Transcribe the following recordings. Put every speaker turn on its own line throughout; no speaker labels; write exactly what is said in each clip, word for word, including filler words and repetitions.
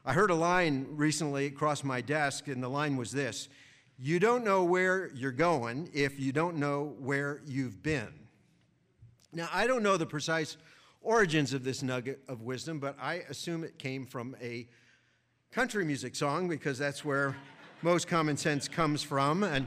I heard a line recently across my desk, and the line was this: you don't know where you're going if you don't know where you've been. Now, I don't know the precise origins of this nugget of wisdom, but I assume it came from a country music song, because that's where most common sense comes from. And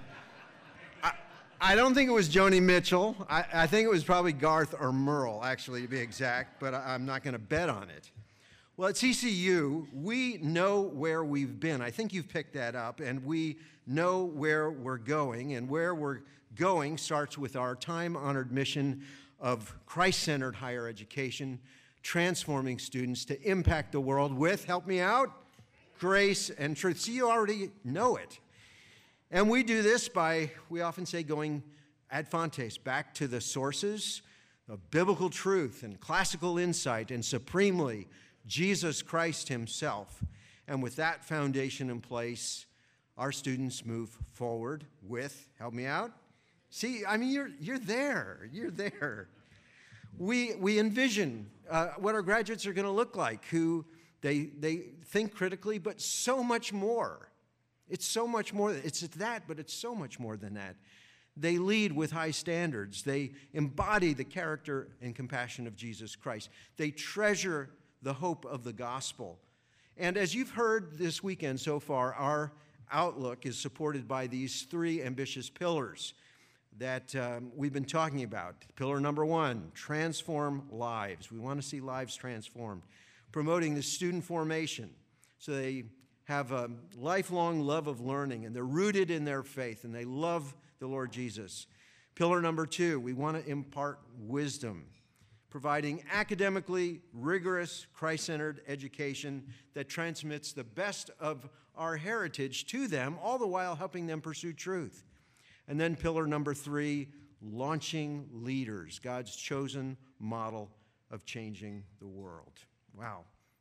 I, I don't think it was Joni Mitchell. I, I think it was probably Garth or Merle, actually, to be exact, but I, I'm not going to bet on it. Well, at C C U, we know where we've been. I think you've picked that up, and we know where we're going, and where we're going starts with our time-honored mission of Christ-centered higher education, transforming students to impact the world with, help me out, grace and truth. See, you already know it. And we do this by, we often say, going ad fontes, back to the sources of biblical truth and classical insight, and supremely, Jesus Christ himself. And with that foundation in place, our students move forward with, help me out? See, I mean, you're, you're there, you're there. We, we envision uh, what our graduates are gonna look like, who they, they think critically, but so much more. It's so much more, it's that, but it's so much more than that. They lead with high standards. They embody the character and compassion of Jesus Christ. They treasure the hope of the gospel. And as you've heard this weekend so far, our outlook is supported by these three ambitious pillars that um, we've been talking about. Pillar number one, transform lives. We want to see lives transformed. Promoting the student formation so they have a lifelong love of learning, and they're rooted in their faith, and they love the Lord Jesus. Pillar number two, we want to impart wisdom, providing academically rigorous, Christ-centered education that transmits the best of our heritage to them, all the while helping them pursue truth. And then pillar number three, launching leaders, God's chosen model of changing the world. Wow.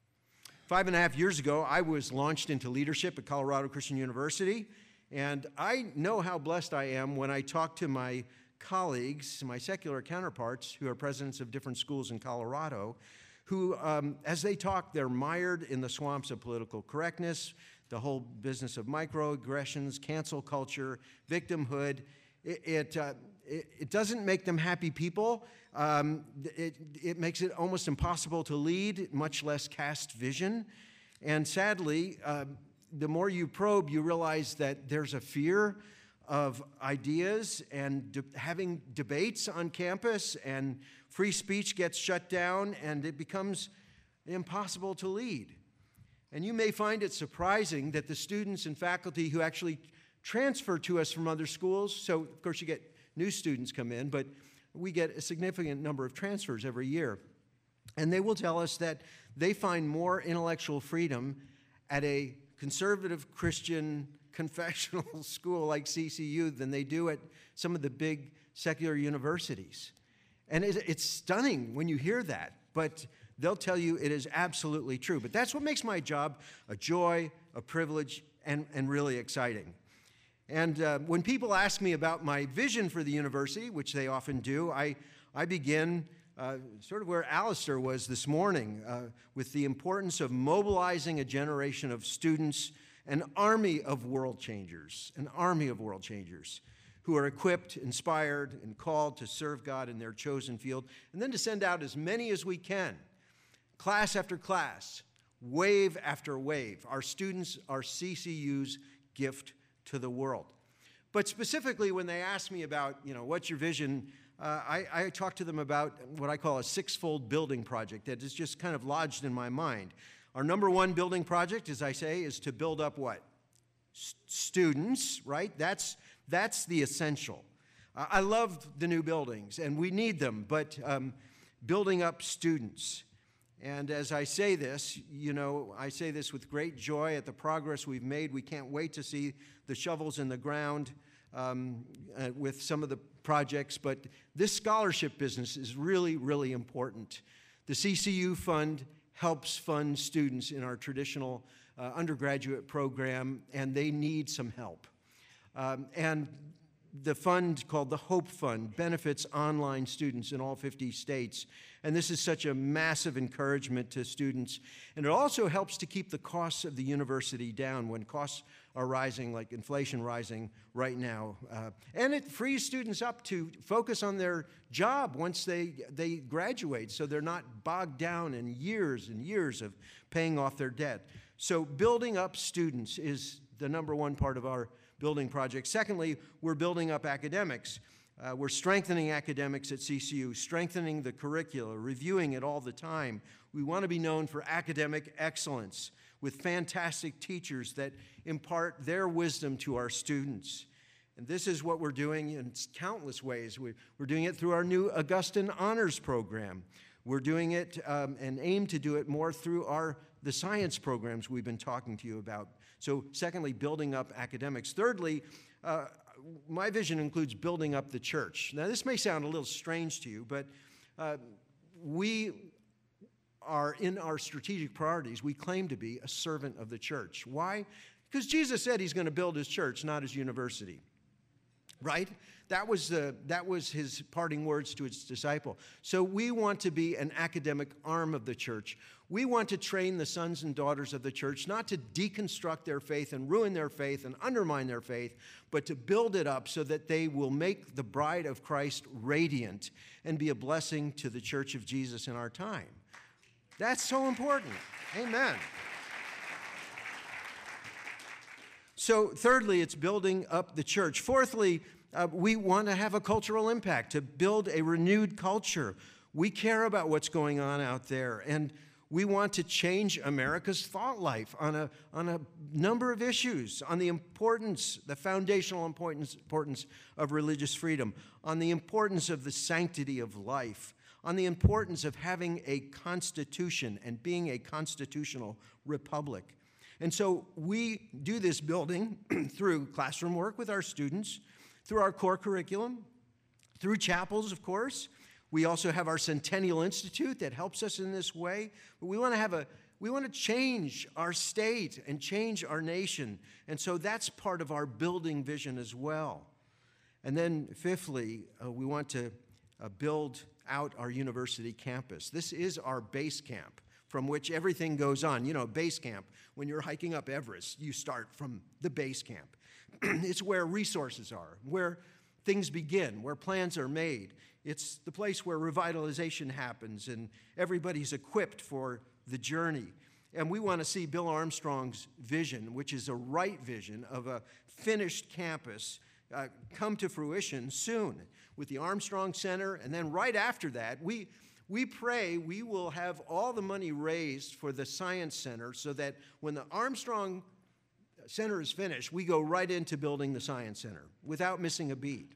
Five and a half years ago, I was launched into leadership at Colorado Christian University, and I know how blessed I am when I talk to my colleagues, my secular counterparts, who are presidents of different schools in Colorado, who, um, as they talk, they're mired in the swamps of political correctness, the whole business of microaggressions, cancel culture, victimhood. It, it, uh, it, it doesn't make them happy people. Um, it, it makes it almost impossible to lead, much less cast vision. And sadly, uh, the more you probe, you realize that there's a fear of ideas, and de- having debates on campus, and free speech gets shut down, and it becomes impossible to lead. And you may find it surprising that the students and faculty who actually transfer to us from other schools, so of course you get new students come in, but we get a significant number of transfers every year. And they will tell us that they find more intellectual freedom at a conservative Christian confessional school like C C U than they do at some of the big secular universities. And it's stunning when you hear that, but they'll tell you it is absolutely true. But that's what makes my job a joy, a privilege, and, and really exciting. And uh, when people ask me about my vision for the university, which they often do, I, I begin uh, sort of where Alistair was this morning, uh, with the importance of mobilizing a generation of students, an army of world changers, an army of world changers who are equipped, inspired, and called to serve God in their chosen field, and then to send out as many as we can, class after class, wave after wave. Our students are C C U's gift to the world. But specifically when they ask me about, you know, what's your vision, uh, I, I talk to them about what I call a six-fold building project that is just kind of lodged in my mind. Our number one building project, as I say, is to build up what? S- students, right? That's, that's the essential. Uh, I love the new buildings, and we need them, but um, building up students. And as I say this, you know, I say this with great joy at the progress we've made. We can't wait to see the shovels in the ground um, uh, with some of the projects, but this scholarship business is really, really important. The C C U Fund helps fund students in our traditional uh, undergraduate program, and they need some help. Um, and the fund called the Hope Fund benefits online students in all fifty states. And this is such a massive encouragement to students. And it also helps to keep the costs of the university down when costs are rising, like inflation rising right now. Uh, and it frees students up to focus on their job once they, they graduate, so they're not bogged down in years and years of paying off their debt. So building up students is the number one part of our building project. Secondly, we're building up academics. Uh, we're strengthening academics at C C U, strengthening the curricula, reviewing it all the time. We want to be known for academic excellence with fantastic teachers that impart their wisdom to our students. And this is what we're doing in countless ways. We, we're doing it through our new Augustine Honors Program. We're doing it um, and aim to do it more through our the science programs we've been talking to you about. So secondly, building up academics. Thirdly, uh, my vision includes building up the church. Now, this may sound a little strange to you, but uh, we are, in our strategic priorities, we claim to be a servant of the church. Why? Because Jesus said he's going to build his church, not his university. Right? That was, the, that was his parting words to his disciple. So we want to be an academic arm of the church. We want to train the sons and daughters of the church not to deconstruct their faith and ruin their faith and undermine their faith, but to build it up so that they will make the bride of Christ radiant and be a blessing to the church of Jesus in our time. That's so important. Amen. So thirdly, it's building up the church. Fourthly, uh, we want to have a cultural impact, to build a renewed culture. We care about what's going on out there, and we want to change America's thought life on a, on a number of issues, on the importance, the foundational importance, importance of religious freedom, on the importance of the sanctity of life, on the importance of having a constitution and being a constitutional republic. And so we do this building through classroom work with our students, through our core curriculum, through chapels, of course. We also have our Centennial Institute that helps us in this way. But we want to have a, we want to change our state and change our nation. And so that's part of our building vision as well. And then fifthly, uh, we want to uh, build out our university campus. This is our base camp from which everything goes on. You know, base camp, when you're hiking up Everest, you start from the base camp. It's where resources are, where things begin, where plans are made. It's the place where revitalization happens and everybody's equipped for the journey. And we want to see Bill Armstrong's vision, which is a right vision of a finished campus, uh, come to fruition soon with the Armstrong Center. And then right after that, we We pray we will have all the money raised for the Science Center so that when the Armstrong Center is finished, we go right into building the Science Center without missing a beat.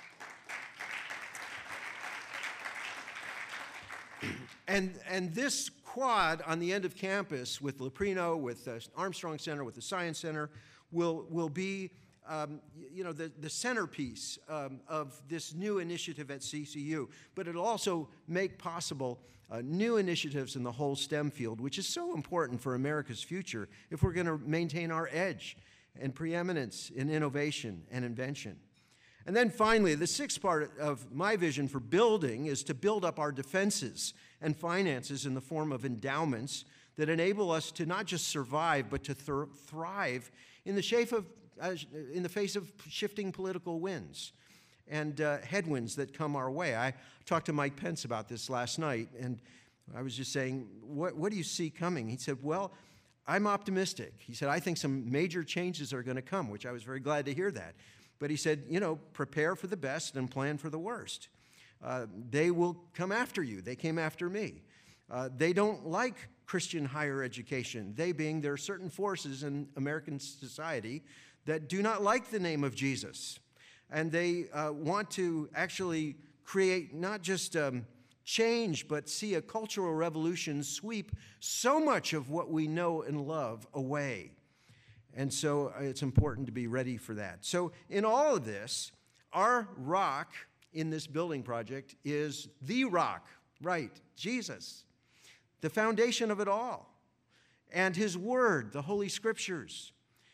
And, and this quad on the end of campus with Leprino, with the Armstrong Center, with the Science Center, will, will be Um, you know, the, the centerpiece um, of this new initiative at C C U, but it'll also make possible uh, new initiatives in the whole STEM field, which is so important for America's future if we're going to maintain our edge and preeminence in innovation and invention. And then finally, the sixth part of my vision for building is to build up our defenses and finances in the form of endowments that enable us to not just survive, but to th- thrive in the shape of in the face of shifting political winds and uh, headwinds that come our way. I talked to Mike Pence about this last night, and I was just saying, what, what do you see coming? He said, well, I'm optimistic. He said, I think some major changes are going to come, which I was very glad to hear that. But he said, you know, prepare for the best and plan for the worst. Uh, they will come after you. They came after me. Uh, they don't like Christian higher education, they being there are certain forces in American society that do not like the name of Jesus. And they uh, want to actually create not just um, change, but see a cultural revolution sweep so much of what we know and love away. And so uh, it's important to be ready for that. So in all of this, our rock in this building project is the rock, right, Jesus, the foundation of it all, and his word, the Holy Scriptures.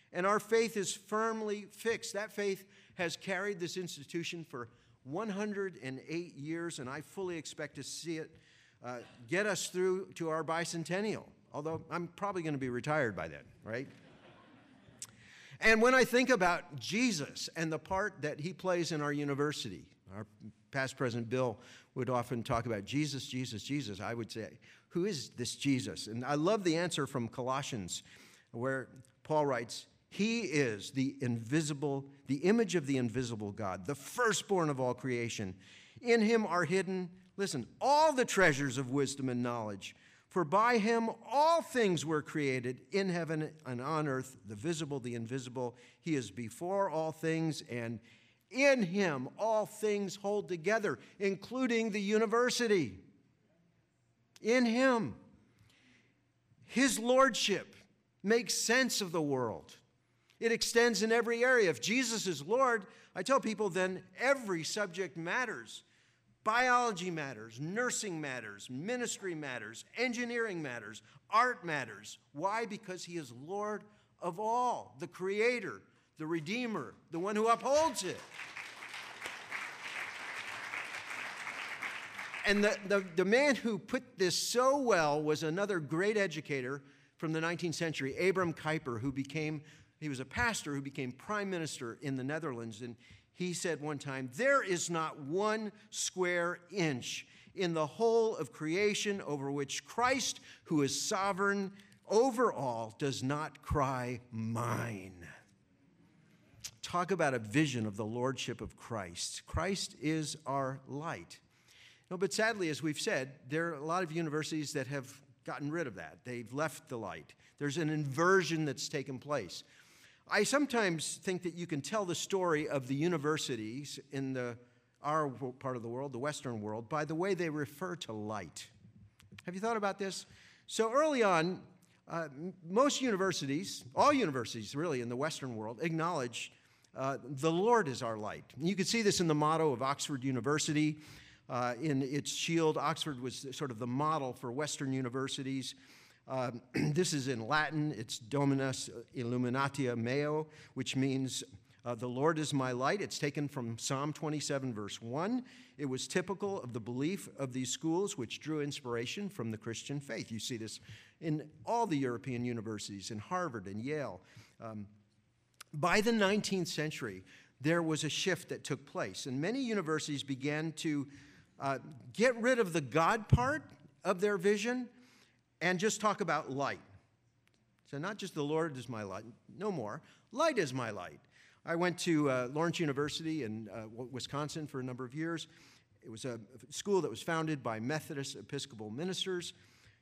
And our faith is firmly fixed. That faith has carried this institution for one hundred eight years, and I fully expect to see it uh, get us through to our bicentennial, although I'm probably going to be retired by then, right? And when I think about Jesus and the part that he plays in our university, our past president Bill would often talk about Jesus, Jesus, Jesus. I would say, who is this Jesus? And I love the answer from Colossians, where Paul writes, he is the invisible, the image of the invisible God, the firstborn of all creation. In him are hidden, listen, all the treasures of wisdom and knowledge. For by him all things were created in heaven and on earth, the visible, the invisible. He is before all things, and in him all things hold together, including the university. In him. His lordship makes sense of the world. It extends in every area. If Jesus is Lord, I tell people, then every subject matters. Biology matters, nursing matters, ministry matters, engineering matters, art matters. Why? Because he is Lord of all, the creator, the redeemer, the one who upholds it. And the, the, the man who put this so well was another great educator from the nineteenth century, Abram Kuyper, who became, he was a pastor who became prime minister in the Netherlands. And he said one time, there is not one square inch in the whole of creation over which Christ, who is sovereign over all, does not cry, mine. Talk about a vision of the lordship of Christ. Christ is our light. No, but sadly, as we've said, there are a lot of universities that have gotten rid of that. They've left the light. There's an inversion that's taken place. I sometimes think that you can tell the story of the universities in the, our part of the world, the Western world, by the way they refer to light. Have you thought about this? So early on, uh, most universities, all universities really in the Western world, acknowledge uh, the Lord is our light. And you can see this in the motto of Oxford University. Uh, in its shield, Oxford was sort of the model for Western universities. Um, this is in Latin. It's Dominus Illuminatia Meo, which means uh, the Lord is my light. It's taken from Psalm twenty-seven, verse one. It was typical of the belief of these schools, which drew inspiration from the Christian faith. You see this in all the European universities, in Harvard and Yale. Um, by the nineteenth century, there was a shift that took place, and many universities began to uh, get rid of the God part of their vision and just talk about light. So not just the Lord is my light, no more. Light is my light. I went to uh, Lawrence University in uh, Wisconsin for a number of years. It was a school that was founded by Methodist Episcopal ministers.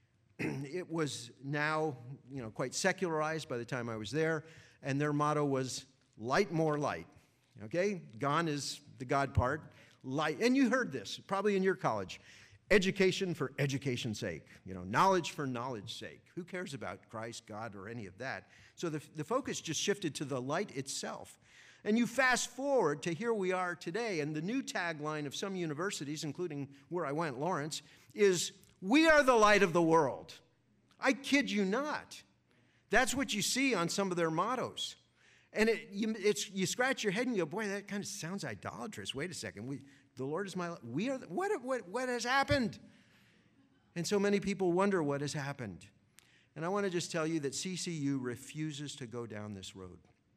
It was now, you know, quite secularized by the time I was there, and their motto was light more light. Okay? Gone is the God part. Light, and you heard this probably in your college. Education for education's sake, you know, knowledge for knowledge's sake. Who cares about Christ, God, or any of that? So the, the focus just shifted to the light itself. And you fast forward to here we are today, and the new tagline of some universities, including where I went, Lawrence, is, we are the light of the world. I kid you not. That's what you see on some of their mottos. And it, you, it's, you scratch your head and you go, boy, that kind of sounds idolatrous. Wait a second. We, the Lord is my light. We are, the, what, what, what has happened? And so many people wonder what has happened. And I want to just tell you that C C U refuses to go down this road.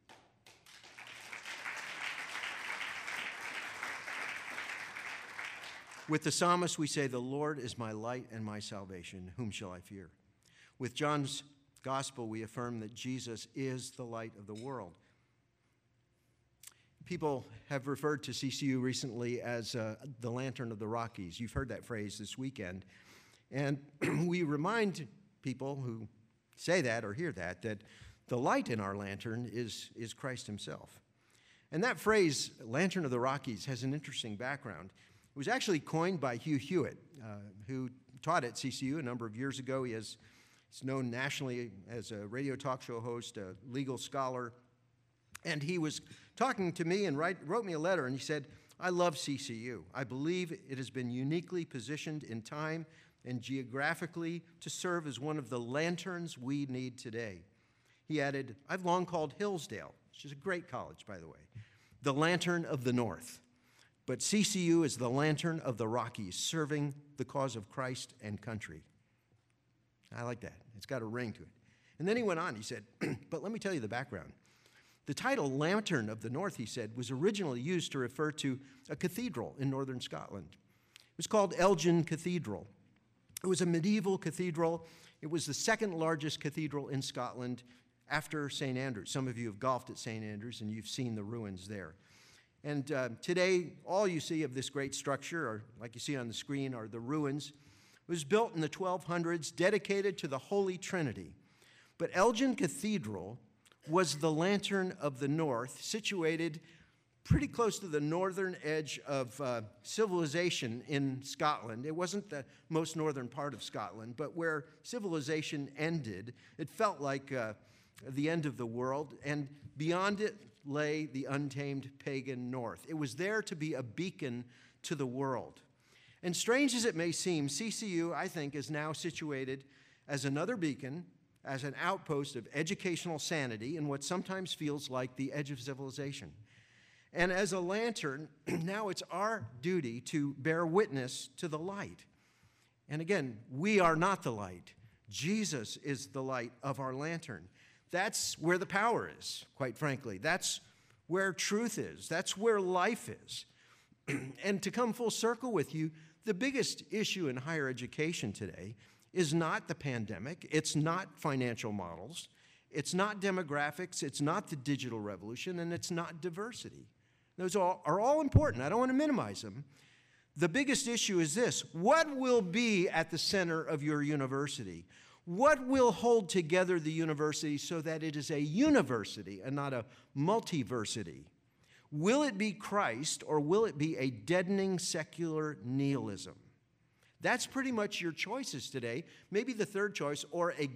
With the psalmist, we say, the Lord is my light and my salvation. Whom shall I fear? With John's gospel, we affirm that Jesus is the light of the world. People have referred to C C U recently as uh, the lantern of the Rockies. You've heard that phrase this weekend. And we remind people who say that or hear that, that the light in our lantern is, is Christ himself. And that phrase, lantern of the Rockies, has an interesting background. It was actually coined by Hugh Hewitt, uh, who taught at C C U a number of years ago. He has, he's known nationally as a radio talk show host, a legal scholar. And he was talking to me and write, wrote me a letter, and he said, I love C C U. I believe it has been uniquely positioned in time and geographically to serve as one of the lanterns we need today. He he added, I've long called Hillsdale, which is a great college, by the way, the lantern of the North. But C C U is the lantern of the Rockies, serving the cause of Christ and country. I like that. It's got a ring to it. And then he went on, he said, but let me tell you the background. The title Lantern of the North, he said, was originally used to refer to a cathedral in northern Scotland. It was called Elgin Cathedral. It was a medieval cathedral. It was the second largest cathedral in Scotland after Saint Andrews. Some of you have golfed at Saint Andrews and you've seen the ruins there. And uh, today, all you see of this great structure, or like you see on the screen, are the ruins. It was built in the twelve hundreds, dedicated to the Holy Trinity. But Elgin Cathedral was the lantern of the North, situated pretty close to the northern edge of uh, civilization in Scotland. It wasn't the most northern part of Scotland, but where civilization ended, it felt like uh, the end of the world, and beyond it lay the untamed pagan North. It was there to be a beacon to the world. And strange as it may seem, C C U, I think, is now situated as another beacon, as an outpost of educational sanity in what sometimes feels like the edge of civilization. And as a lantern, now it's our duty to bear witness to the light. And again, we are not the light. Jesus is the light of our lantern. That's where the power is, quite frankly. That's where truth is. That's where life is. And to come full circle with you, the biggest issue in higher education today is not the pandemic. It's not financial models. It's not demographics. It's not the digital revolution. And it's not diversity. Those all, are all important. I don't want to minimize them. The biggest issue is this: what will be at the center of your university? What will hold together the university so that it is a university and not a multiversity? Will it be Christ, or will it be a deadening secular nihilism? That's pretty much your choices today. Maybe the third choice, or a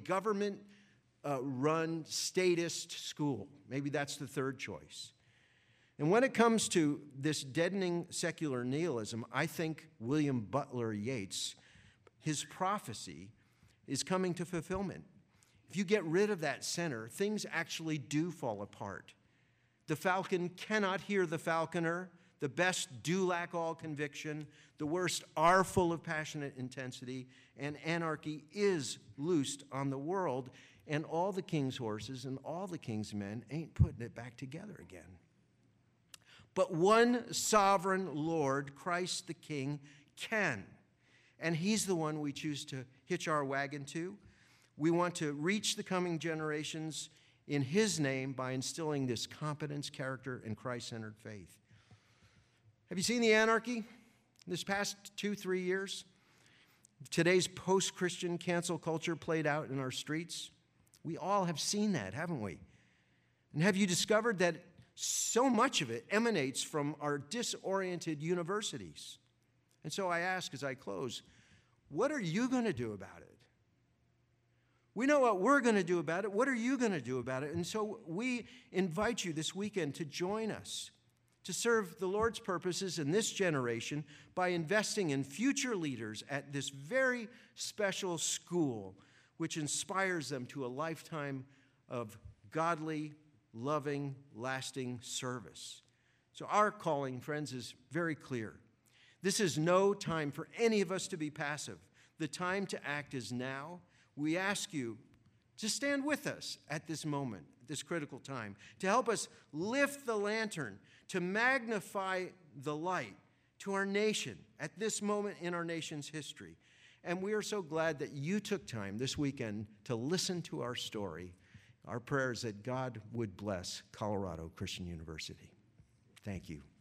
government-run statist school. Maybe that's the third choice. And when it comes to this deadening secular nihilism, I think William Butler Yeats, his prophecy is coming to fulfillment. If you get rid of that center, things actually do fall apart. The falcon cannot hear the falconer. The best do lack all conviction. The worst are full of passionate intensity. And anarchy is loosed on the world. And all the king's horses and all the king's men ain't putting it back together again. But one sovereign Lord, Christ the King, can. And he's the one we choose to hitch our wagon to. We want to reach the coming generations in his name by instilling this competence, character, and Christ-centered faith. Have you seen the anarchy this past two, three years? Today's post-Christian cancel culture played out in our streets. We all have seen that, haven't we? And have you discovered that so much of it emanates from our disoriented universities? And so I ask as I close, what are you going to do about it? We know what we're going to do about it. What are you going to do about it? And so we invite you this weekend to join us to serve the Lord's purposes in this generation by investing in future leaders at this very special school, which inspires them to a lifetime of godly, loving, lasting service. So our calling, friends, is very clear. This is no time for any of us to be passive. The time to act is now. We ask you to stand with us at this moment, this critical time, to help us lift the lantern, to magnify the light to our nation at this moment in our nation's history. And we are so glad that you took time this weekend to listen to our story. Our prayer is that God would bless Colorado Christian University. Thank you.